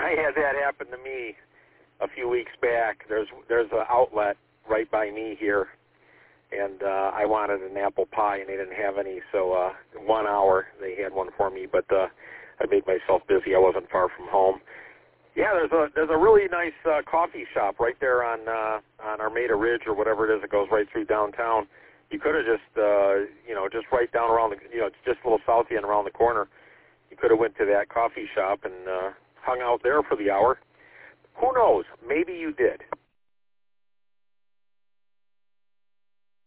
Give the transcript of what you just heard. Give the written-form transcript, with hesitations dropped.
I had that happen to me a few weeks back. There's an outlet right by me here, and I wanted an apple pie, and they didn't have any. So 1 hour they had one for me, but I made myself busy. I wasn't far from home. Yeah, there's a really nice coffee shop right there on Armada Ridge or whatever it is that goes right through downtown. You could have just just right down around it's just a little south of you and around the corner. You could have went to that coffee shop and hung out there for the hour. Who knows? Maybe you did.